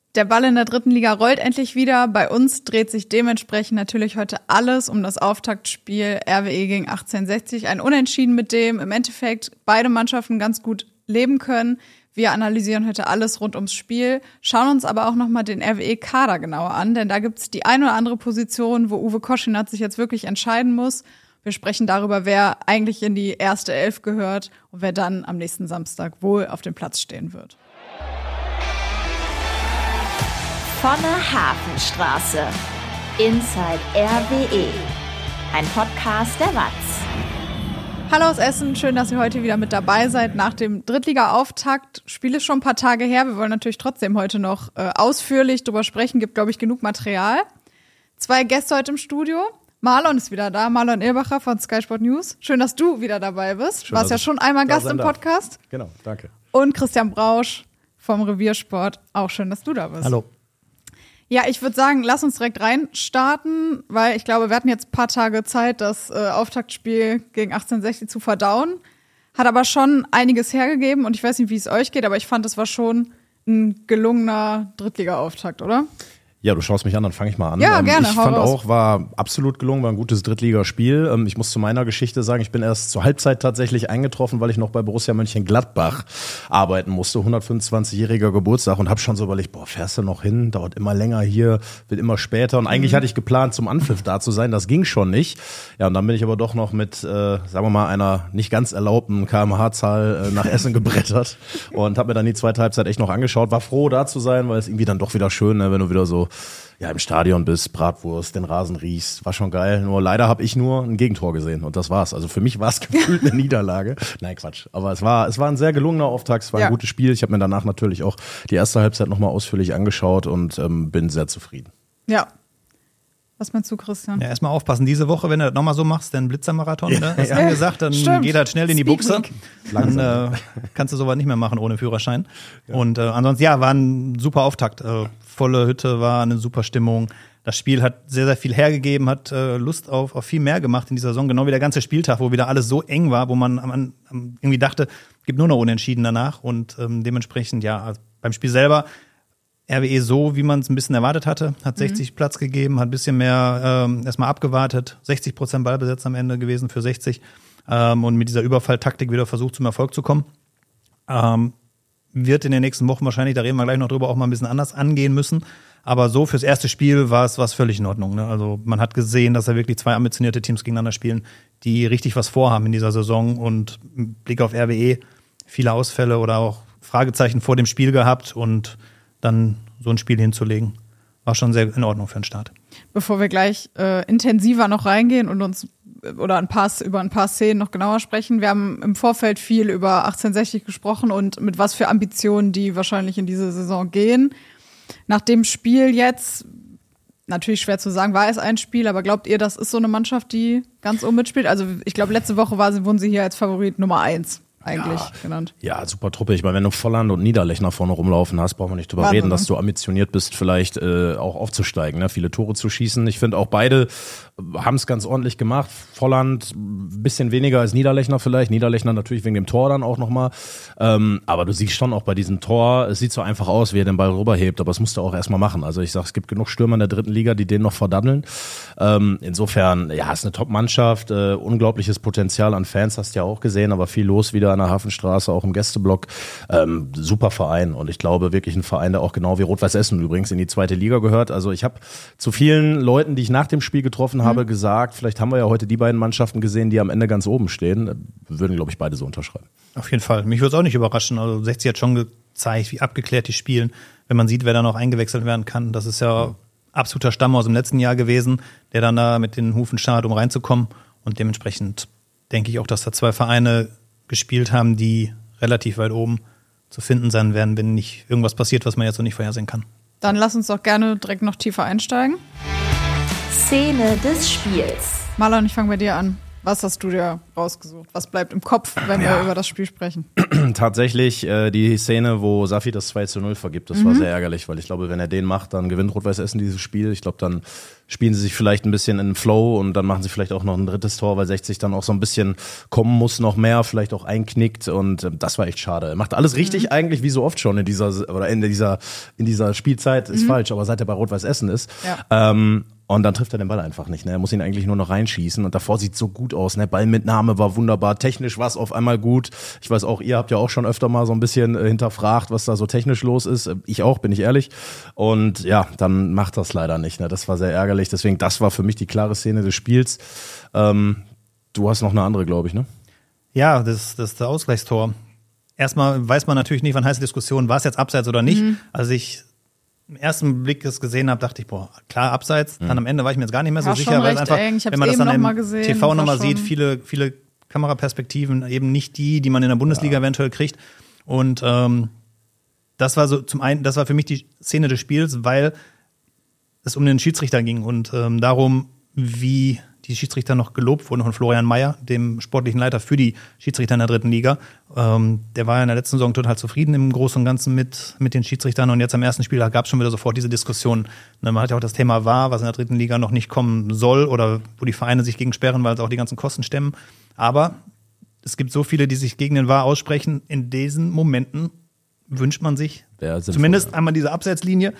Der Ball in der 3. Liga rollt endlich wieder. Bei uns dreht sich dementsprechend natürlich heute alles um das Auftaktspiel RWE gegen 1860. Ein Unentschieden, mit dem im Endeffekt beide Mannschaften ganz gut leben können. Wir analysieren heute alles rund ums Spiel, schauen uns aber auch nochmal den RWE-Kader genauer an, denn da gibt es die ein oder andere Position, wo Uwe Koschinat sich jetzt wirklich entscheiden muss. Wir sprechen darüber, wer eigentlich in die erste Elf gehört und wer dann am nächsten Samstag wohl auf dem Platz stehen wird. Von der Hafenstraße. Inside RWE. Ein Podcast der WAZ. Hallo aus Essen, schön, dass ihr heute wieder mit dabei seid. Nach dem Drittliga-Auftakt, Spiel ist schon ein paar Tage her. Wir wollen natürlich trotzdem heute noch ausführlich drüber sprechen. Gibt, glaube ich, genug Material. 2 Gäste heute im Studio. Marlon ist wieder da, Marlon Ehrbacher von Sky Sport News. Schön, dass du wieder dabei bist. Warst ja schon einmal Gast im Podcast. Genau, danke. Und Christian Brausch vom Reviersport. Auch schön, dass du da bist. Hallo. Ja, ich würde sagen, lass uns direkt reinstarten, weil ich glaube, wir hatten jetzt ein paar Tage Zeit, das Auftaktspiel gegen 1860 zu verdauen. Hat aber schon einiges hergegeben und ich weiß nicht, wie es euch geht, aber ich fand, es war schon ein gelungener Drittliga-Auftakt, oder? Ja, du schaust mich an, dann fange ich mal an. Ja, gerne. Ich fand auch, war absolut gelungen, war ein gutes Drittligaspiel. Ich muss zu meiner Geschichte sagen, ich bin erst zur Halbzeit tatsächlich eingetroffen, weil ich noch bei Borussia Mönchengladbach arbeiten musste, 125-jähriger Geburtstag und habe schon so überlegt, fährst du noch hin, dauert immer länger hier, wird immer später und eigentlich hatte ich geplant, zum Anpfiff da zu sein, das ging schon nicht. Ja, und dann bin ich aber doch noch mit, sagen wir mal, einer nicht ganz erlaubten kmh-Zahl nach Essen gebrettert und habe mir dann die zweite Halbzeit echt noch angeschaut, war froh da zu sein, weil es irgendwie dann doch wieder schön, ne, wenn du wieder so im Stadion bist, Bratwurst, den Rasen riechst, war schon geil. Nur leider habe ich nur ein Gegentor gesehen und das war's. Also für mich war es gefühlt eine Niederlage. Nein, Quatsch. Aber es war ein sehr gelungener Auftakt, es war ein gutes Spiel. Ich habe mir danach natürlich auch die erste Halbzeit nochmal ausführlich angeschaut und bin sehr zufrieden. Ja. Was meinst du, Christian? Ja, erstmal aufpassen. Diese Woche, wenn du das nochmal so machst, dann Blitzermarathon, ne? Ist angesagt, dann geht das schnell in die Buchse. Dann kannst du sowas nicht mehr machen ohne Führerschein. Ja. Und ansonsten, war ein super Auftakt. Volle Hütte, war eine super Stimmung. Das Spiel hat sehr, sehr viel hergegeben, hat Lust auf viel mehr gemacht in dieser Saison. Genau wie der ganze Spieltag, wo wieder alles so eng war, wo man irgendwie dachte, gibt nur noch Unentschieden danach. Und dementsprechend, also beim Spiel selber, RWE so, wie man es ein bisschen erwartet hatte, hat 60 Platz gegeben, hat ein bisschen mehr erstmal abgewartet, 60% Ballbesitz am Ende gewesen für 60 und mit dieser Überfalltaktik wieder versucht, zum Erfolg zu kommen. Wird in den nächsten Wochen wahrscheinlich, da reden wir gleich noch drüber, auch mal ein bisschen anders angehen müssen. Aber so fürs erste Spiel war es völlig in Ordnung. Ne? Also man hat gesehen, dass da wirklich 2 ambitionierte Teams gegeneinander spielen, die richtig was vorhaben in dieser Saison und mit Blick auf RWE viele Ausfälle oder auch Fragezeichen vor dem Spiel gehabt und dann so ein Spiel hinzulegen, war schon sehr in Ordnung für den Start. Bevor wir gleich intensiver noch reingehen und uns über ein paar Szenen noch genauer sprechen, wir haben im Vorfeld viel über 1860 gesprochen und mit was für Ambitionen die wahrscheinlich in diese Saison gehen. Nach dem Spiel jetzt, natürlich schwer zu sagen, war es ein Spiel, aber glaubt ihr, das ist so eine Mannschaft, die ganz oben mitspielt? Also ich glaube, letzte Woche wurden sie hier als Favorit Nummer 1 eigentlich genannt. Ja, super Truppe. Ich meine, wenn du Volland und Niederlechner vorne rumlaufen hast, brauchen wir nicht drüber reden, dass du ambitioniert bist, vielleicht auch aufzusteigen, ne? Viele Tore zu schießen. Ich finde auch beide haben es ganz ordentlich gemacht. Volland ein bisschen weniger als Niederlechner vielleicht. Niederlechner natürlich wegen dem Tor dann auch nochmal. Aber du siehst schon auch bei diesem Tor, es sieht so einfach aus, wie er den Ball rüberhebt, aber es musst du auch erstmal machen. Also ich sag, es gibt genug Stürmer in der 3. Liga, die den noch verdaddeln. Insofern, ist eine Top-Mannschaft, unglaubliches Potenzial an Fans, hast du ja auch gesehen, aber viel los wieder an der Hafenstraße, auch im Gästeblock. Super Verein und ich glaube wirklich ein Verein, der auch genau wie Rot-Weiß Essen übrigens in die 2. Liga gehört. Also ich habe zu vielen Leuten, die ich nach dem Spiel getroffen habe, gesagt, vielleicht haben wir ja heute die beiden Mannschaften gesehen, die am Ende ganz oben stehen. Würden, glaube ich, beide so unterschreiben. Auf jeden Fall. Mich würde es auch nicht überraschen. Also 60 hat schon gezeigt, wie abgeklärt die spielen. Wenn man sieht, wer da noch eingewechselt werden kann. Das ist ja absoluter Stamm aus dem letzten Jahr gewesen, der dann da mit den Hufen scharrt, um reinzukommen. Und dementsprechend denke ich auch, dass da 2 Vereine gespielt haben, die relativ weit oben zu finden sein werden, wenn nicht irgendwas passiert, was man jetzt noch nicht vorhersehen kann. Dann lass uns doch gerne direkt noch tiefer einsteigen. Szene des Spiels. Marlon, ich fange bei dir an. Was hast du dir rausgesucht? Was bleibt im Kopf, wenn wir über das Spiel sprechen? Tatsächlich die Szene, wo Safi das 2:0 vergibt, das war sehr ärgerlich, weil ich glaube, wenn er den macht, dann gewinnt Rot-Weiß Essen dieses Spiel. Ich glaube, dann spielen sie sich vielleicht ein bisschen in den Flow und dann machen sie vielleicht auch noch ein drittes Tor, weil 60 dann auch so ein bisschen kommen muss, noch mehr, vielleicht auch einknickt und das war echt schade. Er macht alles richtig eigentlich, wie so oft schon in dieser Spielzeit, ist falsch, aber seit er bei Rot-Weiß Essen ist. Ja. Und dann trifft er den Ball einfach nicht. Ne? Er muss ihn eigentlich nur noch reinschießen. Und davor sieht's so gut aus. Ne? Ballmitnahme war wunderbar. Technisch war es auf einmal gut. Ich weiß auch, ihr habt ja auch schon öfter mal so ein bisschen hinterfragt, was da so technisch los ist. Ich auch, bin ich ehrlich. Und ja, dann macht das leider nicht. Ne? Das war sehr ärgerlich. Deswegen, das war für mich die klare Szene des Spiels. Du hast noch eine andere, glaube ich, ne? Ja, das ist der Ausgleichstor. Erstmal weiß man natürlich nicht, wann heiße Diskussion, war es jetzt abseits oder nicht. Also ich im ersten Blick es gesehen habe, dachte ich, boah, klar, abseits. Dann am Ende war ich mir jetzt gar nicht mehr so sicher, weil einfach, wenn man das dann im TV nochmal sieht, viele Kameraperspektiven, eben nicht die man in der Bundesliga eventuell kriegt. Und das war so das war für mich die Szene des Spiels, weil es um den Schiedsrichter ging und darum, wie die Schiedsrichter noch gelobt wurden von Florian Mayer, dem sportlichen Leiter für die Schiedsrichter in der 3. Liga. Der war ja in der letzten Saison total zufrieden im Großen und Ganzen mit den Schiedsrichtern und jetzt am ersten Spieltag gab es schon wieder sofort diese Diskussion. Man hat ja auch das Thema VAR, was in der 3. Liga noch nicht kommen soll oder wo die Vereine sich gegen sperren, weil es auch die ganzen Kosten stemmen. Aber es gibt so viele, die sich gegen den VAR aussprechen. In diesen Momenten wünscht man sich zumindest einmal diese Abseitslinie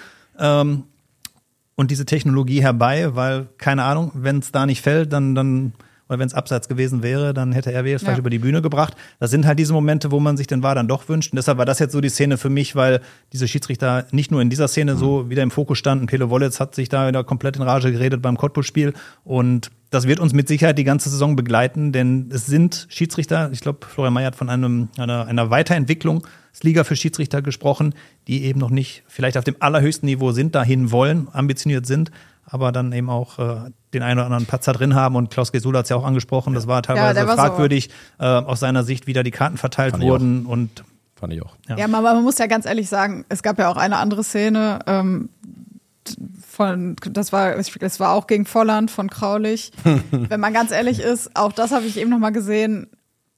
und diese Technologie herbei, weil, keine Ahnung, wenn es da nicht fällt, dann oder wenn es abseits gewesen wäre, dann hätte RW es vielleicht über die Bühne gebracht. Das sind halt diese Momente, wo man sich den VAR dann doch wünscht. Und deshalb war das jetzt so die Szene für mich, weil diese Schiedsrichter nicht nur in dieser Szene so wieder im Fokus standen. Pele Wollitz hat sich da wieder komplett in Rage geredet beim Cottbus-Spiel. Und das wird uns mit Sicherheit die ganze Saison begleiten, denn es sind Schiedsrichter, ich glaube, Florian Mayer hat von einer Weiterentwicklung des Liga für Schiedsrichter gesprochen, die eben noch nicht vielleicht auf dem allerhöchsten Niveau sind, dahin wollen, ambitioniert sind, aber dann eben auch den einen oder anderen Patzer drin haben. Und Klaus Gesula hat es ja auch angesprochen, das war teilweise fragwürdig, aus seiner Sicht, wie da die Karten verteilt wurden. Und fand ich auch. Ja, aber man muss ja ganz ehrlich sagen, es gab ja auch eine andere Szene, das war auch gegen Volland von Kraulich. Wenn man ganz ehrlich ist, auch das habe ich eben noch mal gesehen.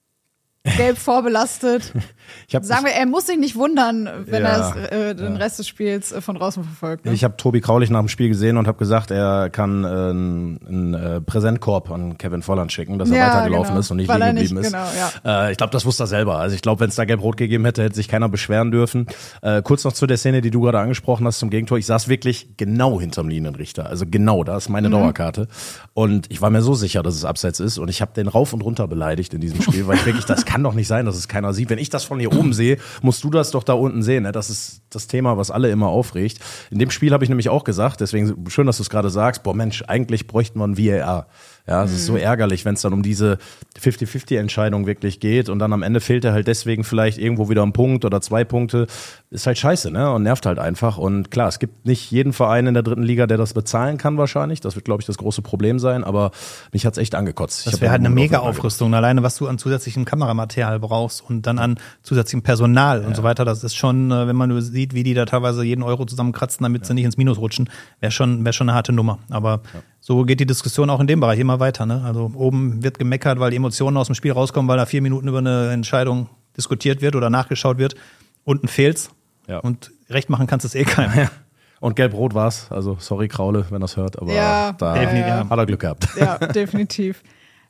Gelb vorbelastet. Sagen wir, er muss sich nicht wundern, wenn er den Rest des Spiels von draußen verfolgt. Ne? Ich habe Tobi Kraulich nach dem Spiel gesehen und habe gesagt, er kann einen Präsentkorb an Kevin Volland schicken, dass er weitergelaufen ist und nicht liegen geblieben ist. Genau, ich glaube, das wusste er selber. Also ich glaube, wenn es da Gelb-Rot gegeben hätte, hätte sich keiner beschweren dürfen. Kurz noch zu der Szene, die du gerade angesprochen hast, zum Gegentor. Ich saß wirklich genau hinterm Linienrichter. Also genau, da ist meine Dauerkarte. Und ich war mir so sicher, dass es abseits ist. Und ich habe den rauf und runter beleidigt in diesem Spiel, weil ich wirklich, das kann doch nicht sein, dass es keiner sieht. Wenn ich das von hier oben sehe, musst du das doch da unten sehen. Ne? Das ist das Thema, was alle immer aufregt. In dem Spiel habe ich nämlich auch gesagt, deswegen schön, dass du es gerade sagst, boah Mensch, eigentlich bräuchten wir ein VAR. Ja, es ist so ärgerlich, wenn es dann um diese 50-50-Entscheidung wirklich geht und dann am Ende fehlt er halt deswegen vielleicht irgendwo wieder ein Punkt oder 2 Punkte. Ist halt scheiße, ne? Und nervt halt einfach. Und klar, es gibt nicht jeden Verein in der 3. Liga, der das bezahlen kann wahrscheinlich. Das wird, glaube ich, das große Problem sein. Aber mich hat's echt angekotzt. Das wäre halt eine Mega-Aufrüstung. Alleine, was du an zusätzlichem Kameramaterial brauchst und dann an zusätzlichem Personal und so weiter. Das ist schon, wenn man nur sieht, wie die da teilweise jeden Euro zusammenkratzen, damit sie nicht ins Minus rutschen, wäre schon eine harte Nummer. Aber so geht die Diskussion auch in dem Bereich immer weiter. Ne? Also oben wird gemeckert, weil die Emotionen aus dem Spiel rauskommen, weil da 4 Minuten über eine Entscheidung diskutiert wird oder nachgeschaut wird. Unten fehlt's. Ja. Und recht machen kannst du es eh keinem. Ja. Und Gelb-Rot war's. Also sorry, Kraule, wenn das hört. Aber da hat er Glück gehabt. Ja, definitiv.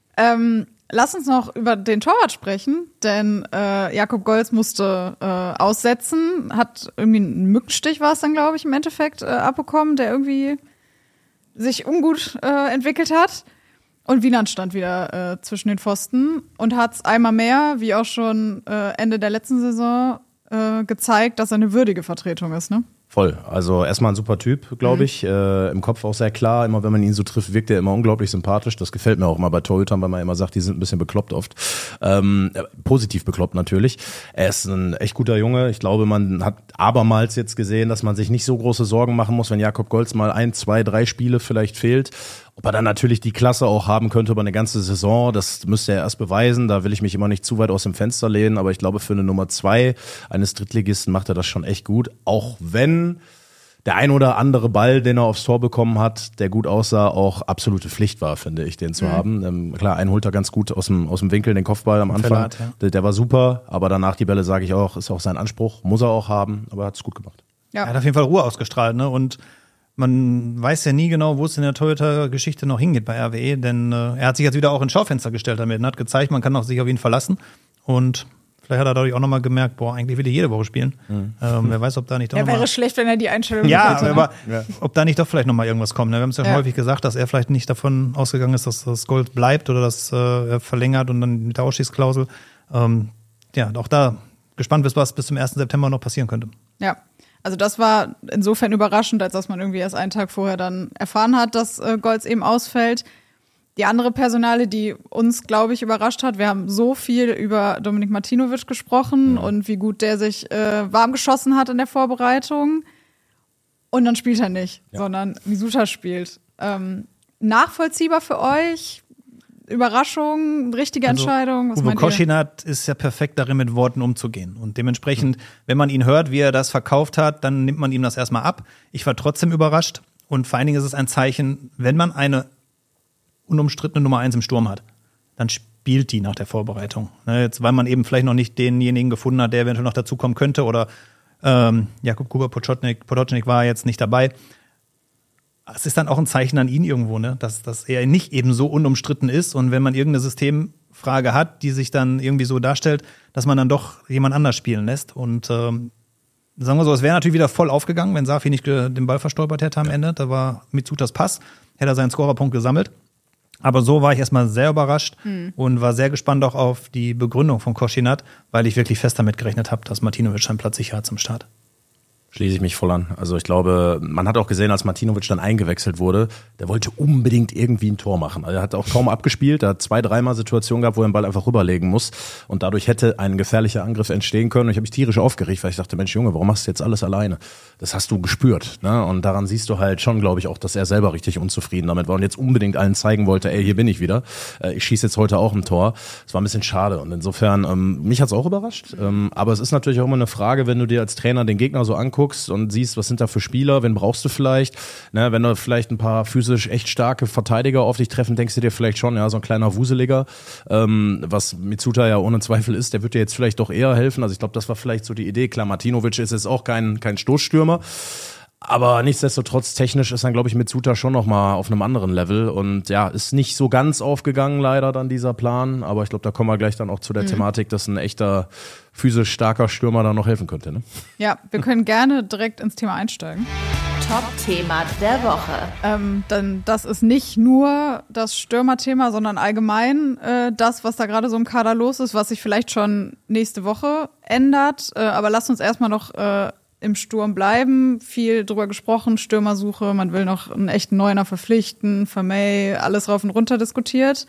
Lass uns noch über den Torwart sprechen, denn Jakob Golz musste aussetzen, hat irgendwie einen Mückenstich, war es dann, glaube ich, im Endeffekt abbekommen, der irgendwie sich ungut entwickelt hat. Und Wieland stand wieder zwischen den Pfosten und hat es einmal mehr, wie auch schon Ende der letzten Saison, gezeigt, dass er eine würdige Vertretung ist, ne? Voll. Also erstmal ein super Typ, glaube ich. Im Kopf auch sehr klar. Immer wenn man ihn so trifft, wirkt er immer unglaublich sympathisch. Das gefällt mir auch mal bei Torhütern, weil man immer sagt, die sind ein bisschen bekloppt oft. Positiv bekloppt natürlich. Er ist ein echt guter Junge. Ich glaube, man hat abermals jetzt gesehen, dass man sich nicht so große Sorgen machen muss, wenn Jakob Golz mal 1, 2, 3 Spiele vielleicht fehlt. Ob er dann natürlich die Klasse auch haben könnte über eine ganze Saison, das müsste er erst beweisen. Da will ich mich immer nicht zu weit aus dem Fenster lehnen. Aber ich glaube, für eine Nummer 2 eines Drittligisten macht er das schon echt gut. Auch wenn der ein oder andere Ball, den er aufs Tor bekommen hat, der gut aussah, auch absolute Pflicht war, finde ich, den zu haben. Klar, einen holt er ganz gut aus dem Winkel, den Kopfball am Anfang. Verlat, ja. Der war super, aber danach die Bälle, sage ich auch, ist auch sein Anspruch, muss er auch haben, aber er hat es gut gemacht. Ja. Er hat auf jeden Fall Ruhe ausgestrahlt, ne? Und man weiß ja nie genau, wo es in der Torhüter-Geschichte noch hingeht bei RWE, denn er hat sich jetzt wieder auch ins Schaufenster gestellt damit und hat gezeigt, man kann auch sich auf ihn verlassen. Und vielleicht hat er dadurch auch nochmal gemerkt, eigentlich will er jede Woche spielen. Wer weiß, ob da nicht doch wäre schlecht, wenn er die Einstellung hätte. hätte. Aber ob da nicht doch vielleicht nochmal irgendwas kommt. Ne? Wir haben es ja schon häufig gesagt, dass er vielleicht nicht davon ausgegangen ist, dass das Gold bleibt oder dass er verlängert und dann mit der Ausstiegsklausel. Auch da gespannt ist, was bis zum 1. September noch passieren könnte. Ja. Also das war insofern überraschend, als dass man irgendwie erst einen Tag vorher dann erfahren hat, dass Golz eben ausfällt. Die andere Personale, die uns, glaube ich, überrascht hat, wir haben so viel über Dominik Martinovic gesprochen und wie gut der sich warm geschossen hat in der Vorbereitung. Und dann spielt er nicht, sondern Misuta spielt. Nachvollziehbar für euch? Überraschung, richtige Entscheidung? Was Uwe Koschinat ist ja perfekt darin, mit Worten umzugehen. Und dementsprechend, wenn man ihn hört, wie er das verkauft hat, dann nimmt man ihm das erstmal ab. Ich war trotzdem überrascht. Und vor allen Dingen ist es ein Zeichen, wenn man eine unumstrittene Nummer 1 im Sturm hat, dann spielt die nach der Vorbereitung. Jetzt, weil man eben vielleicht noch nicht denjenigen gefunden hat, der eventuell noch dazukommen könnte. Oder Jakub Potočnik war jetzt nicht dabei. Es ist dann auch ein Zeichen an ihn irgendwo, ne? dass er nicht eben so unumstritten ist. Und wenn man irgendeine Systemfrage hat, die sich dann irgendwie so darstellt, dass man dann doch jemand anders spielen lässt. Und sagen wir so, es wäre natürlich wieder voll aufgegangen, wenn Safi nicht den Ball verstolpert hätte am Ende. Da war Mitsutas Pass, hätte er seinen Scorerpunkt gesammelt. Aber so war ich erstmal sehr überrascht und war sehr gespannt auch auf die Begründung von Koschinat, weil ich wirklich fest damit gerechnet habe, dass Martinovic seinen Platz sicher hat zum Start. Schließe ich mich voll an. Also ich glaube, man hat auch gesehen, als Martinovic dann eingewechselt wurde, der wollte unbedingt irgendwie ein Tor machen. Also er hat auch kaum abgespielt, er hat 2-3 Mal Situationen gehabt, wo er den Ball einfach rüberlegen muss und dadurch hätte ein gefährlicher Angriff entstehen können. Und ich habe mich tierisch aufgeregt, weil ich dachte, Mensch Junge, warum machst du jetzt alles alleine? Das hast du gespürt, ne? Und daran siehst du halt schon, glaube ich, auch, dass er selber richtig unzufrieden damit war und jetzt unbedingt allen zeigen wollte, ey, hier bin ich wieder. Ich schieße jetzt heute auch ein Tor. Das war ein bisschen schade und insofern, mich hat's auch überrascht. Aber es ist natürlich auch immer eine Frage, wenn du dir als Trainer den Gegner so anguckst und siehst, was sind da für Spieler, wen brauchst du vielleicht, ne, wenn da vielleicht ein paar physisch echt starke Verteidiger auf dich treffen, denkst du dir vielleicht schon, ja, so ein kleiner Wuseliger, was Mitsuta ja ohne Zweifel ist, der wird dir jetzt vielleicht doch eher helfen, also ich glaube, das war vielleicht so die Idee, klar, Martinovic ist jetzt auch kein Stoßstürmer, aber nichtsdestotrotz, technisch ist dann, glaube ich, Mitsuta schon nochmal auf einem anderen Level und ja, ist nicht so ganz aufgegangen, leider dann dieser Plan, aber ich glaube, da kommen wir gleich dann auch zu der Thematik, dass ein echter physisch starker Stürmer da noch helfen könnte, ne? Ja, wir können gerne direkt ins Thema einsteigen. Top-Thema der Woche. Denn das ist nicht nur das Stürmerthema, sondern allgemein das, was da gerade so im Kader los ist, was sich vielleicht schon nächste Woche ändert. Aber lasst uns erstmal noch im Sturm bleiben. Viel drüber gesprochen, Stürmersuche, man will noch einen echten Neuner verpflichten, Vermey, alles rauf und runter diskutiert.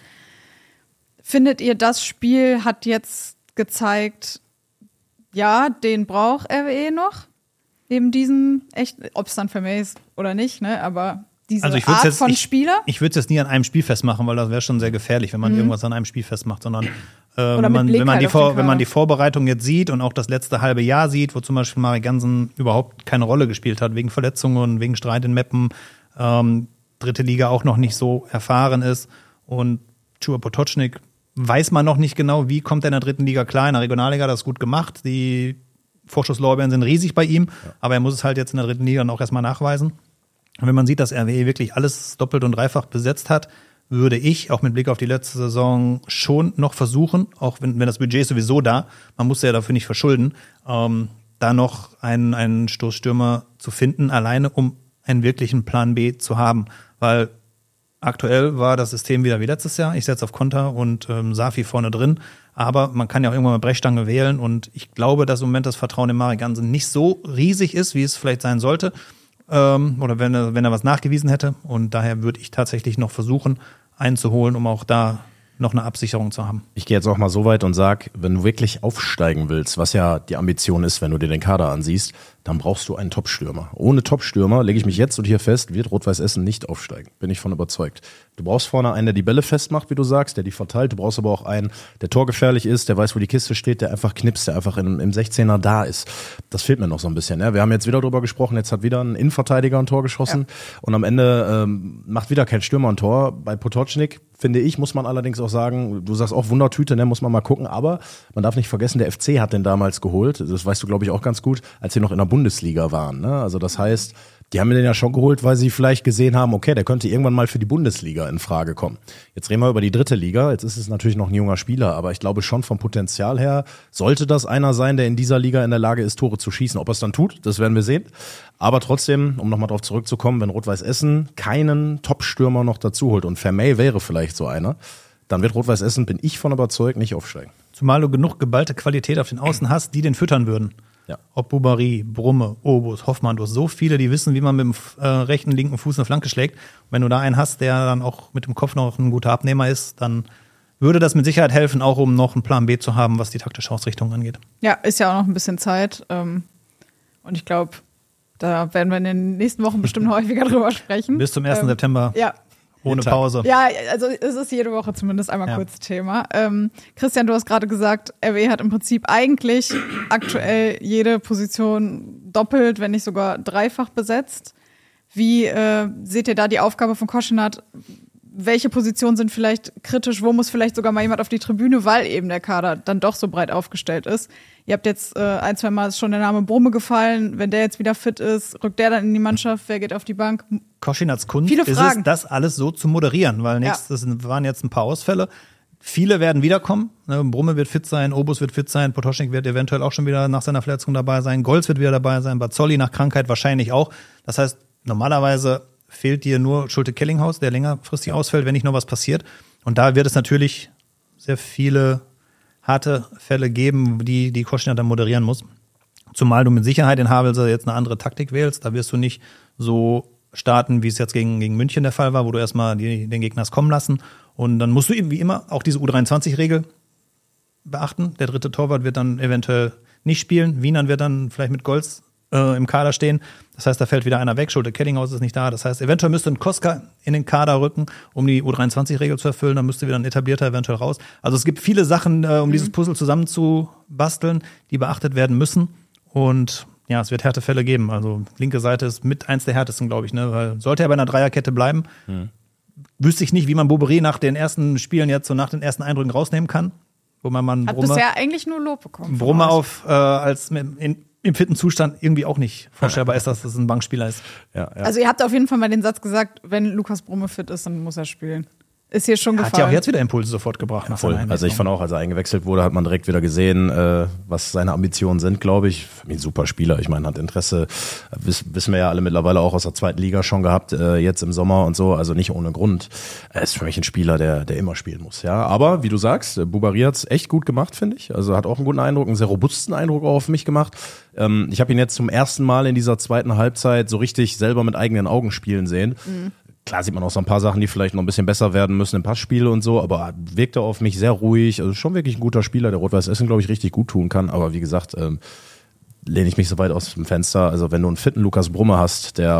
Findet ihr, das Spiel hat jetzt gezeigt, ja, den braucht RWE noch? Eben diesen echt, ob es dann Vermey ist oder nicht, ne, aber diese Art von Spieler? Ich würde es jetzt nie an einem Spiel festmachen, weil das wäre schon sehr gefährlich, wenn man irgendwas an einem Spiel festmacht, sondern wenn man die Vorbereitung jetzt sieht und auch das letzte halbe Jahr sieht, wo zum Beispiel Marek Jansen überhaupt keine Rolle gespielt hat, wegen Verletzungen und wegen Streit in Meppen, dritte Liga auch noch nicht so erfahren ist und Jakub Potočnik weiß man noch nicht genau, wie kommt er in der dritten Liga klar. In der Regionalliga hat er das gut gemacht, die Vorschusslorbeeren sind riesig bei ihm, aber er muss es halt jetzt in der dritten Liga dann auch erstmal nachweisen. Und wenn man sieht, dass RWE wirklich alles doppelt und dreifach besetzt hat, würde ich, auch mit Blick auf die letzte Saison, schon noch versuchen, auch wenn das Budget ist sowieso da, man muss ja dafür nicht verschulden, da noch einen Stoßstürmer zu finden, alleine um einen wirklichen Plan B zu haben. Weil aktuell war das System wieder wie letztes Jahr. Ich setze auf Konter und Safi vorne drin. Aber man kann ja auch irgendwann mal Brechstange wählen. Und ich glaube, dass im Moment das Vertrauen in Marek Jansen nicht so riesig ist, wie es vielleicht sein sollte. Oder wenn er was nachgewiesen hätte. Und daher würde ich tatsächlich noch versuchen, einzuholen, um auch da noch eine Absicherung zu haben. Ich gehe jetzt auch mal so weit und sage, wenn du wirklich aufsteigen willst, was ja die Ambition ist, wenn du dir den Kader ansiehst, dann brauchst du einen Top-Stürmer. Ohne Top-Stürmer, lege ich mich jetzt und hier fest, wird Rot-Weiß Essen nicht aufsteigen. Bin ich von überzeugt. Du brauchst vorne einen, der die Bälle festmacht, wie du sagst, der die verteilt. Du brauchst aber auch einen, der torgefährlich ist, der weiß, wo die Kiste steht, der einfach knipst, der einfach im 16er da ist. Das fehlt mir noch so ein bisschen. Ja. Wir haben jetzt wieder drüber gesprochen, jetzt hat wieder ein Innenverteidiger ein Tor geschossen und am Ende macht wieder kein Stürmer ein Tor. Bei Potočnik, finde ich, muss man allerdings auch sagen, du sagst auch Wundertüte, ne, muss man mal gucken, aber man darf nicht vergessen, der FC hat den damals geholt, das weißt du, glaube ich, auch ganz gut, als sie noch in der Bundesliga waren. Ne? Also das heißt, die haben den ja schon geholt, weil sie vielleicht gesehen haben, okay, der könnte irgendwann mal für die Bundesliga in Frage kommen. Jetzt reden wir über die 3. Liga, jetzt ist es natürlich noch ein junger Spieler, aber ich glaube schon vom Potenzial her sollte das einer sein, der in dieser Liga in der Lage ist, Tore zu schießen. Ob er es dann tut, das werden wir sehen. Aber trotzdem, um nochmal drauf zurückzukommen, wenn Rot-Weiß Essen keinen Top-Stürmer noch dazu holt und Vermey wäre vielleicht so einer, dann wird Rot-Weiß Essen, bin ich von überzeugt, nicht aufsteigen. Zumal du genug geballte Qualität auf den Außen hast, die den füttern würden. Ja. Ob Boubary, Brumme, Obus, Hoffmann, du hast so viele, die wissen, wie man mit dem rechten, linken Fuß eine Flanke schlägt. Und wenn du da einen hast, der dann auch mit dem Kopf noch ein guter Abnehmer ist, dann würde das mit Sicherheit helfen, auch um noch einen Plan B zu haben, was die taktische Ausrichtung angeht. Ja, ist ja auch noch ein bisschen Zeit. Und ich glaube, da werden wir in den nächsten Wochen bestimmt häufiger drüber sprechen. Bis zum 1. September. Ja. Ohne Pause. Ja, also es ist jede Woche zumindest einmal kurz Thema. Christian, du hast gerade gesagt, RWE hat im Prinzip eigentlich aktuell jede Position doppelt, wenn nicht sogar dreifach besetzt. Wie seht ihr da die Aufgabe von Koschinat? Welche Positionen sind vielleicht kritisch? Wo muss vielleicht sogar mal jemand auf die Tribüne, weil eben der Kader dann doch so breit aufgestellt ist? Ihr habt jetzt 1-2 Mal schon der Name Brumme gefallen. Wenn der jetzt wieder fit ist, rückt der dann in die Mannschaft? Wer geht auf die Bank? Koschinats Kunst ist es, das alles so zu moderieren, weil das waren jetzt ein paar Ausfälle. Viele werden wiederkommen. Brumme wird fit sein, Obus wird fit sein, Potočnik wird eventuell auch schon wieder nach seiner Verletzung dabei sein, Golz wird wieder dabei sein, Bazzoli nach Krankheit wahrscheinlich auch. Das heißt, normalerweise fehlt dir nur Schulte-Kellinghaus, der längerfristig ausfällt, wenn nicht noch was passiert. Und da wird es natürlich sehr viele harte Fälle geben, die Koschinat dann moderieren muss. Zumal du mit Sicherheit in Havelse jetzt eine andere Taktik wählst. Da wirst du nicht so starten, wie es jetzt gegen München der Fall war, wo du erstmal den Gegner hast kommen lassen. Und dann musst du eben wie immer auch diese U23-Regel beachten. Der 3. Torwart wird dann eventuell nicht spielen. Wienern wird dann vielleicht mit Golz im Kader stehen. Das heißt, da fällt wieder einer weg. Schulte-Kellinghaus ist nicht da. Das heißt, eventuell müsste ein Koska in den Kader rücken, um die U23-Regel zu erfüllen. Dann müsste wieder ein etablierter eventuell raus. Also es gibt viele Sachen, um dieses Puzzle zusammenzubasteln, die beachtet werden müssen. Und ja, es wird Härtefälle geben. Also linke Seite ist mit eins der härtesten, glaube ich. Ne? Weil sollte er bei einer Dreierkette bleiben, wüsste ich nicht, wie man Boubary nach den ersten Spielen jetzt so nach den ersten Eindrücken rausnehmen kann. Wo man hat bisher eigentlich nur Lob bekommen. Brumme als im fitten Zustand irgendwie auch nicht vorstellbar ist, dass das ein Bankspieler ist. Ja. Also ihr habt auf jeden Fall mal den Satz gesagt, wenn Lukas Brumme fit ist, dann muss er spielen. Ist hier schon gefallen. Hat ja auch jetzt wieder Impulse sofort gebracht. Ja, voll. Also ich fand auch, als er eingewechselt wurde, hat man direkt wieder gesehen, was seine Ambitionen sind, glaube ich. Für mich ein super Spieler. Ich meine, hat Interesse, wissen wir ja alle mittlerweile auch aus der 2. Liga schon gehabt, jetzt im Sommer und so. Also nicht ohne Grund. Er ist für mich ein Spieler, der immer spielen muss. Ja, aber wie du sagst, Boubary hat's echt gut gemacht, finde ich. Also hat auch einen guten Eindruck, einen sehr robusten Eindruck auch auf mich gemacht. Ich habe ihn jetzt zum ersten Mal in dieser 2. Halbzeit so richtig selber mit eigenen Augen spielen sehen. Klar sieht man auch so ein paar Sachen, die vielleicht noch ein bisschen besser werden müssen im Passspiel und so, aber wirkte auf mich sehr ruhig. Also schon wirklich ein guter Spieler, der Rot-Weiß Essen, glaube ich, richtig gut tun kann. Aber wie gesagt, lehne ich mich so weit aus dem Fenster. Also wenn du einen fitten Lukas Brumme hast, der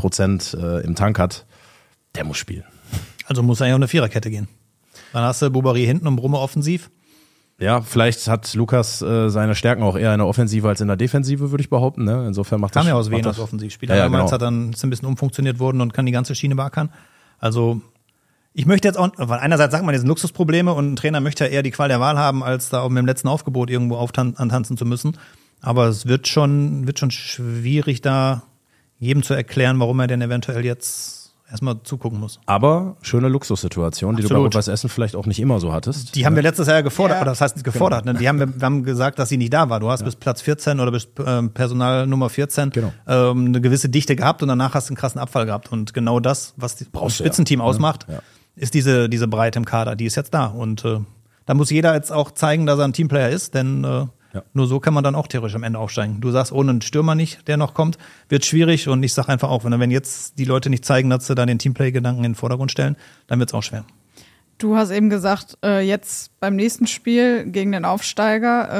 100% im Tank hat, der muss spielen. Also muss er ja auf eine Viererkette gehen. Dann hast du Boubary hinten und Brumme offensiv. Ja, vielleicht hat Lukas seine Stärken auch eher in der Offensive als in der Defensive, würde ich behaupten. Ne? Insofern macht das. Kam ja aus Wien als Offensivspieler. Ja, genau. Hat dann ist ein bisschen umfunktioniert worden und kann die ganze Schiene beackern. Also ich möchte jetzt auch, weil einerseits sagt man, das sind Luxusprobleme und ein Trainer möchte ja eher die Qual der Wahl haben, als da mit dem letzten Aufgebot irgendwo antanzen zu müssen. Aber es wird schon schwierig, da jedem zu erklären, warum er denn eventuell jetzt erstmal zugucken muss. Aber schöne Luxussituation, die du bei Rot-Weiß Essen vielleicht auch nicht immer so hattest. Die haben wir letztes Jahr gefordert, oder das heißt gefordert. Genau. Ne? Wir haben gesagt, dass sie nicht da war. Du hast bis Platz 14 oder bis Personal Nummer 14 eine gewisse Dichte gehabt und danach hast du einen krassen Abfall gehabt. Und genau das, was das Spitzenteam ausmacht, ist diese Breite im Kader. Die ist jetzt da. Und da muss jeder jetzt auch zeigen, dass er ein Teamplayer ist, denn nur so kann man dann auch theoretisch am Ende aufsteigen. Du sagst, ohne einen Stürmer nicht, der noch kommt, wird schwierig. Und ich sag einfach auch, wenn jetzt die Leute nicht zeigen, dass sie da den Teamplay-Gedanken in den Vordergrund stellen, dann wird es auch schwer. Du hast eben gesagt, jetzt beim nächsten Spiel gegen den Aufsteiger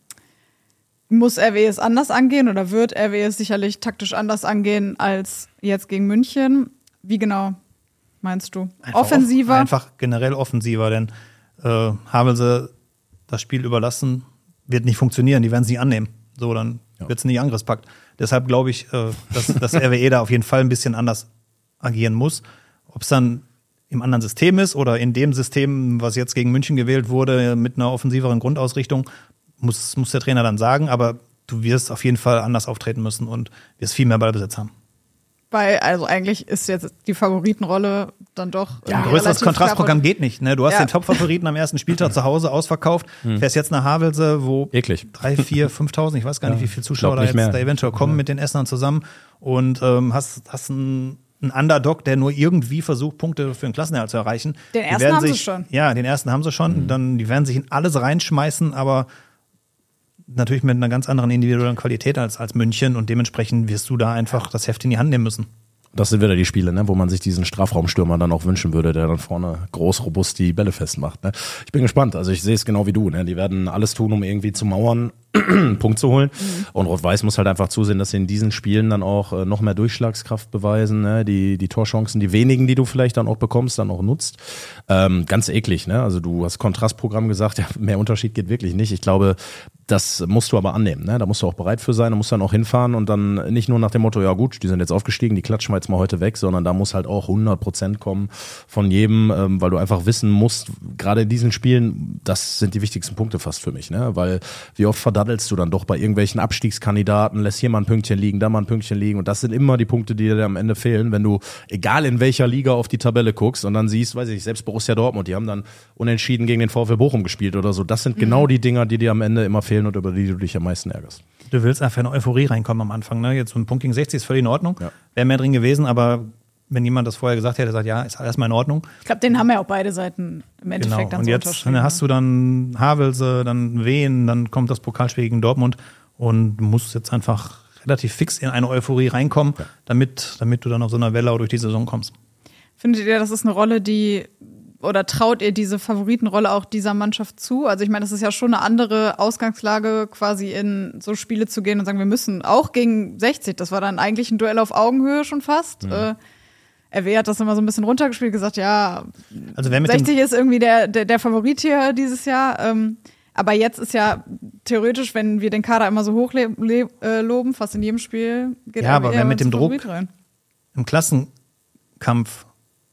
muss RWE es anders angehen oder wird RWE es sicherlich taktisch anders angehen als jetzt gegen München. Wie genau meinst du? Offensiver? Einfach generell offensiver, denn Havelse das Spiel überlassen, wird nicht funktionieren, die werden es nicht annehmen. So, dann wird es nicht Angriffspakt. Deshalb glaube ich, dass RWE da auf jeden Fall ein bisschen anders agieren muss. Ob es dann im anderen System ist oder in dem System, was jetzt gegen München gewählt wurde, mit einer offensiveren Grundausrichtung, muss der Trainer dann sagen. Aber du wirst auf jeden Fall anders auftreten müssen und wirst viel mehr Ballbesitz haben. Weil, also eigentlich ist jetzt die Favoritenrolle dann doch. Ja, größeres Kontrastprogramm geht nicht. Ne? Du hast den Top-Favoriten am ersten Spieltag zu Hause ausverkauft, fährst jetzt nach Havelse, wo 3, 4, 5.000, ich weiß gar nicht, wie viele Zuschauer da eventuell kommen mit den Essenern zusammen und hast einen Underdog, der nur irgendwie versucht, Punkte für den Klassenerhalt zu erreichen. Den ersten haben sie schon. Ja, den ersten haben sie schon. Dann, die werden sich in alles reinschmeißen, aber natürlich mit einer ganz anderen individuellen Qualität als München und dementsprechend wirst du da einfach das Heft in die Hand nehmen müssen. Das sind wieder die Spiele, ne, wo man sich diesen Strafraumstürmer dann auch wünschen würde, der dann vorne groß, robust die Bälle festmacht. Ne. Ich bin gespannt, also ich sehe es genau wie du. Ne. Die werden alles tun, um irgendwie zu mauern, einen Punkt zu holen. Und Rot-Weiß muss halt einfach zusehen, dass sie in diesen Spielen dann auch noch mehr Durchschlagskraft beweisen, ne. Die Torchancen, die wenigen, die du vielleicht dann auch bekommst, dann auch nutzt. Ganz eklig, ne. Also du hast Kontrastprogramm gesagt, ja, mehr Unterschied geht wirklich nicht. Ich glaube, das musst du aber annehmen, ne? Da musst du auch bereit für sein, da musst du dann auch hinfahren und dann nicht nur nach dem Motto, ja gut, die sind jetzt aufgestiegen, die klatschen wir jetzt mal heute weg, sondern da muss halt auch 100% kommen von jedem, weil du einfach wissen musst, gerade in diesen Spielen, das sind die wichtigsten Punkte fast für mich, ne? Weil wie oft verdaddelst du dann doch bei irgendwelchen Abstiegskandidaten, lässt hier mal ein Pünktchen liegen, da mal ein Pünktchen liegen und das sind immer die Punkte, die dir am Ende fehlen, wenn du, egal in welcher Liga, auf die Tabelle guckst und dann siehst, weiß ich, selbst Borussia Dortmund, die haben dann unentschieden gegen den VfL Bochum gespielt oder so, das sind genau die Dinger, die dir am Ende immer fehlen und über die du dich am meisten ärgerst. Du willst einfach in Euphorie reinkommen am Anfang. Ne? Jetzt so ein Punkt gegen 60 ist völlig in Ordnung. Ja. Wäre mehr drin gewesen, aber wenn jemand das vorher gesagt hätte, sagt, ja, ist alles mal in Ordnung. Ich glaube, den haben ja auch beide Seiten im Endeffekt dann und so jetzt unterschrieben. Hast du dann Havelse, dann Wien, dann kommt das Pokalspiel gegen Dortmund und du musst jetzt einfach relativ fix in eine Euphorie reinkommen, damit du dann auf so einer Welle auch durch die Saison kommst. Findet ihr, das ist eine Rolle, oder traut ihr diese Favoritenrolle auch dieser Mannschaft zu? Also ich meine, das ist ja schon eine andere Ausgangslage, quasi in so Spiele zu gehen und sagen, wir müssen auch gegen 60, das war dann eigentlich ein Duell auf Augenhöhe schon fast. RW hat das immer so ein bisschen runtergespielt, gesagt, ja, also 60 ist irgendwie der Favorit hier dieses Jahr. Aber jetzt ist ja theoretisch, wenn wir den Kader immer so hoch loben, fast in jedem Spiel geht ja, aber wer mit dem Druck rein. Im Klassenkampf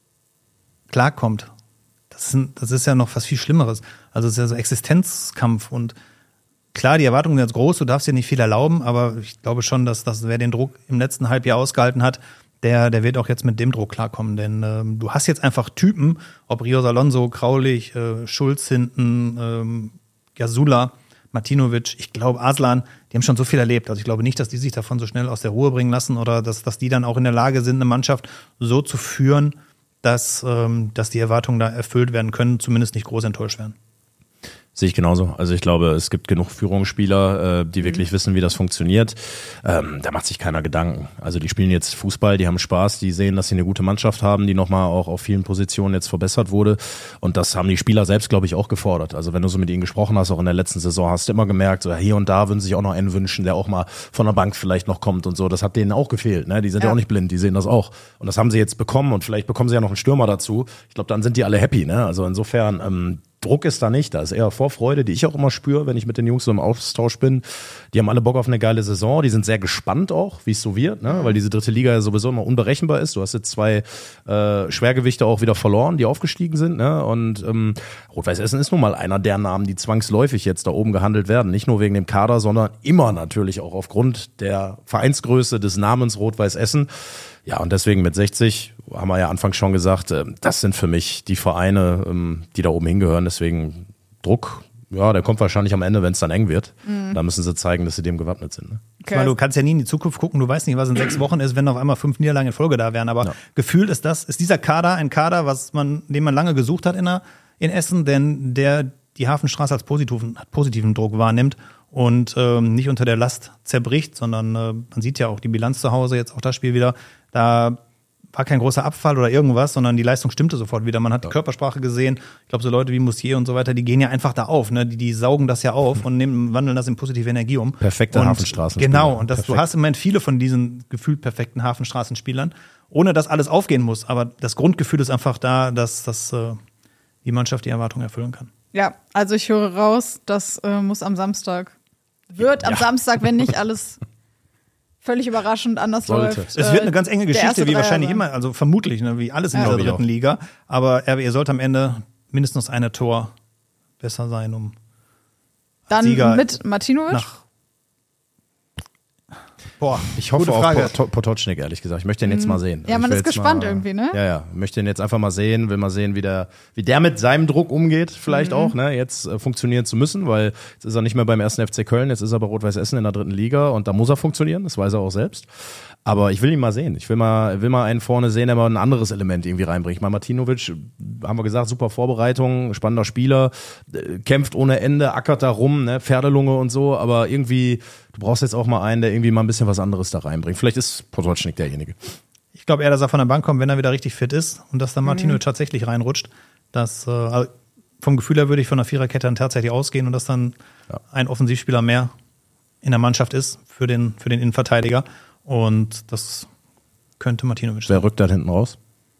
klarkommt, das ist ja noch fast viel Schlimmeres. Also es ist ja so Existenzkampf und klar, die Erwartungen sind jetzt groß, du darfst dir nicht viel erlauben, aber ich glaube schon, dass wer den Druck im letzten Halbjahr ausgehalten hat, der wird auch jetzt mit dem Druck klarkommen, denn du hast jetzt einfach Typen, ob Rios Alonso, Kraulich, Schulz hinten, Jasula, Martinovic, ich glaube Aslan, die haben schon so viel erlebt. Also ich glaube nicht, dass die sich davon so schnell aus der Ruhe bringen lassen oder dass die dann auch in der Lage sind, eine Mannschaft so zu führen, dass die Erwartungen da erfüllt werden können, zumindest nicht groß enttäuscht werden. Sehe ich genauso. Also ich glaube, es gibt genug Führungsspieler, die wirklich wissen, wie das funktioniert. Da macht sich keiner Gedanken. Also die spielen jetzt Fußball, die haben Spaß, die sehen, dass sie eine gute Mannschaft haben, die nochmal auch auf vielen Positionen jetzt verbessert wurde. Und das haben die Spieler selbst, glaube ich, auch gefordert. Also wenn du so mit ihnen gesprochen hast, auch in der letzten Saison, hast du immer gemerkt, so hier und da würden sich auch noch einen wünschen, der auch mal von der Bank vielleicht noch kommt und so. Das hat denen auch gefehlt. Ne? Die sind ja auch nicht blind, die sehen das auch. Und das haben sie jetzt bekommen und vielleicht bekommen sie ja noch einen Stürmer dazu. Ich glaube, dann sind die alle happy. Ne? Also insofern Druck ist da nicht, da ist eher Vorfreude, die ich auch immer spüre, wenn ich mit den Jungs so im Austausch bin. Die haben alle Bock auf eine geile Saison, die sind sehr gespannt auch, wie es so wird, ne? Weil diese dritte Liga ja sowieso immer unberechenbar ist. Du hast jetzt 2 Schwergewichte auch wieder verloren, die aufgestiegen sind, ne? Und Rot-Weiß Essen ist nun mal einer der Namen, die zwangsläufig jetzt da oben gehandelt werden. Nicht nur wegen dem Kader, sondern immer natürlich auch aufgrund der Vereinsgröße des Namens Rot-Weiß Essen. Ja, und deswegen mit 60, haben wir ja anfangs schon gesagt, das sind für mich die Vereine, die da oben hingehören. Deswegen Druck, ja, der kommt wahrscheinlich am Ende, wenn es dann eng wird. Da müssen sie zeigen, dass sie dem gewappnet sind. Ne? Okay. Weil du kannst ja nie in die Zukunft gucken, du weißt nicht, was in 6 Wochen ist, wenn auf einmal 5 Niederlagen in Folge da wären. Aber gefühlt ist dieser Kader ein Kader, den man lange gesucht hat in Essen, denn der die Hafenstraße als positiven Druck wahrnimmt und nicht unter der Last zerbricht, sondern man sieht ja auch die Bilanz zu Hause, jetzt auch das Spiel wieder, da war kein großer Abfall oder irgendwas, sondern die Leistung stimmte sofort wieder. Man hat die Körpersprache gesehen. Ich glaube, so Leute wie Moussier und so weiter, die gehen ja einfach da auf. Ne? Die saugen das ja auf und wandeln das in positive Energie um. Perfekte Hafenstraßenspieler. Genau, und du hast im Moment viele von diesen gefühlt perfekten Hafenstraßenspielern, ohne dass alles aufgehen muss. Aber das Grundgefühl ist einfach da, dass die Mannschaft die Erwartungen erfüllen kann. Ja, also ich höre raus, das muss am Samstag, Samstag, wenn nicht alles völlig überraschend anders läuft. Es wird eine ganz enge Geschichte, wie wahrscheinlich immer, also vermutlich, ne, wie alles in dieser dritten Liga. Aber RWE sollte am Ende mindestens eine Tor besser sein, um dann Sieger mit Martinovic? Ich hoffe auf Potočnik, ehrlich gesagt. Ich möchte den jetzt mal sehen. Ja, man ist gespannt irgendwie, ne? Ja. Möchte den jetzt einfach mal sehen, will mal sehen, wie der mit seinem Druck umgeht, vielleicht auch, ne? Jetzt funktionieren zu müssen, weil jetzt ist er nicht mehr beim 1. FC Köln, jetzt ist er bei Rot-Weiß Essen in der 3. Liga und da muss er funktionieren, das weiß er auch selbst. Aber ich will ihn mal sehen. Ich will mal einen vorne sehen, der mal ein anderes Element irgendwie reinbringt. Mal Martinovic, haben wir gesagt, super Vorbereitung, spannender Spieler, kämpft ohne Ende, ackert da rum, ne, Pferdelunge und so, aber irgendwie, du brauchst jetzt auch mal einen, der irgendwie mal ein bisschen was anderes da reinbringt. Vielleicht ist Potočnik derjenige. Ich glaube eher, dass er von der Bank kommt, wenn er wieder richtig fit ist und dass dann Martinovic tatsächlich reinrutscht. Also vom Gefühl her würde ich von der Viererkette dann tatsächlich ausgehen und dass dann ein Offensivspieler mehr in der Mannschaft ist für den Innenverteidiger. Und das könnte Martinovic sein. Wer rückt da hinten raus?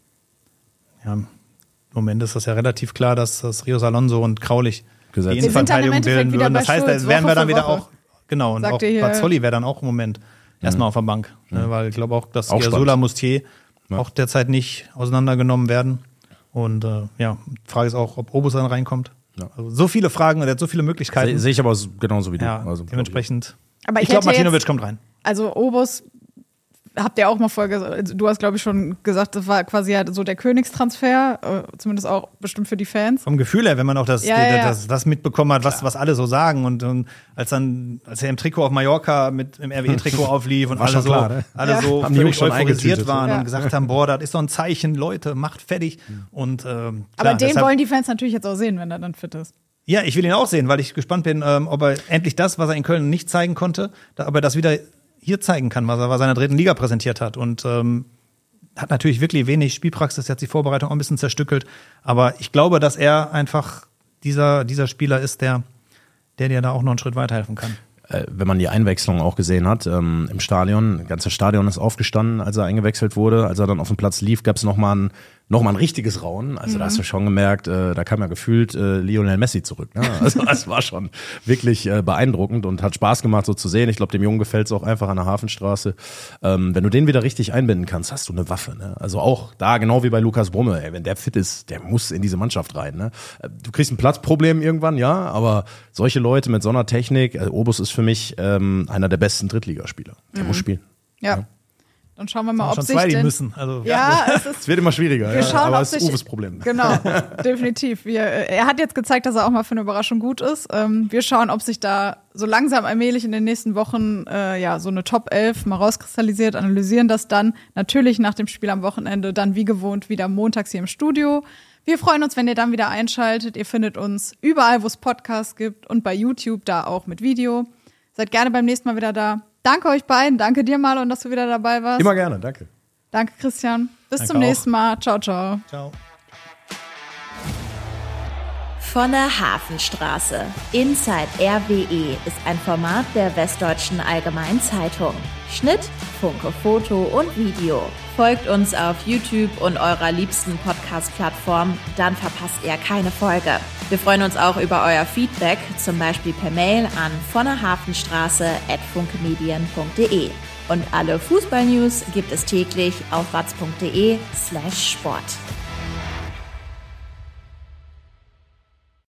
Ja, im Moment ist das ja relativ klar, dass Rios Alonso und Kraulich die Wir Innenverteidigung sind dann im bilden würden. Das heißt, Schulz, da wären wir dann wieder Woche. auch, genau, und auch Bazzoli wäre dann auch im Moment erstmal auf der Bank. Ne, weil ich glaube auch, dass Giasola, Moustier auch derzeit nicht auseinandergenommen werden. Und die Frage ist auch, ob Obus dann reinkommt. Ja. Also so viele Fragen, er hat so viele Möglichkeiten. Sehe ich aber genauso wie du. Ja, also, dementsprechend. Aber ich glaube, Martinovic kommt rein. Also Obus, habt ihr auch mal du hast, glaube ich, schon gesagt, das war quasi ja so der Königstransfer, zumindest auch bestimmt für die Fans. Vom Gefühl her, wenn man auch das mitbekommen hat, was alle so sagen und als er im Trikot auf Mallorca im RWE-Trikot auflief und alle so völlig euphorisiert waren und gesagt haben, boah, das ist so ein Zeichen, Leute, macht fertig. Und, aber den wollen die Fans natürlich jetzt auch sehen, wenn er dann fit ist. Ja, ich will ihn auch sehen, weil ich gespannt bin, ob er endlich das, was er in Köln nicht zeigen konnte, ob er das wieder hier zeigen kann, was er in der 3. Liga präsentiert hat. Und hat natürlich wirklich wenig Spielpraxis, er hat die Vorbereitung auch ein bisschen zerstückelt. Aber ich glaube, dass er einfach dieser Spieler ist, der dir da auch noch einen Schritt weiterhelfen kann. Wenn man die Einwechslung auch gesehen hat, im Stadion, das ganze Stadion ist aufgestanden, als er eingewechselt wurde. Als er dann auf dem Platz lief, gab es noch mal ein richtiges Raunen. Also da hast du schon gemerkt, da kam ja gefühlt Lionel Messi zurück. Ne? Also das war schon wirklich beeindruckend und hat Spaß gemacht, so zu sehen. Ich glaube, dem Jungen gefällt es auch einfach an der Hafenstraße. Wenn du den wieder richtig einbinden kannst, hast du eine Waffe. Ne? Also auch da, genau wie bei Lukas Brumme, wenn der fit ist, der muss in diese Mannschaft rein. Ne? Du kriegst ein Platzproblem irgendwann, ja, aber solche Leute mit so einer Technik, Obus ist für mich einer der besten Drittligaspieler. Der muss spielen. Ja. Dann schauen wir mal, ob schon sich zwei, die müssen. Also, es wird immer schwieriger, wir schauen, aber es ist Uwes Problem. Genau, definitiv. Er hat jetzt gezeigt, dass er auch mal für eine Überraschung gut ist. Wir schauen, ob sich da so langsam allmählich in den nächsten Wochen so eine Top 11 mal rauskristallisiert, analysieren das dann natürlich nach dem Spiel am Wochenende dann wie gewohnt wieder montags hier im Studio. Wir freuen uns, wenn ihr dann wieder einschaltet. Ihr findet uns überall, wo es Podcasts gibt und bei YouTube da auch mit Video. Seid gerne beim nächsten Mal wieder da. Danke euch beiden. Danke dir, Marlon, dass du wieder dabei warst. Immer gerne, danke. Danke, Christian. Bis zum nächsten Mal. Ciao, ciao. Ciao. Von der Hafenstraße. Inside RWE ist ein Format der Westdeutschen Allgemeinen Zeitung. Schnitt, Funke, Foto und Video. Folgt uns auf YouTube und eurer liebsten Podcast-Plattform, dann verpasst ihr keine Folge. Wir freuen uns auch über euer Feedback, zum Beispiel per Mail an vonnerhafenstraße@funkemedien.de. Und alle Fußball-News gibt es täglich auf watz.de/sport.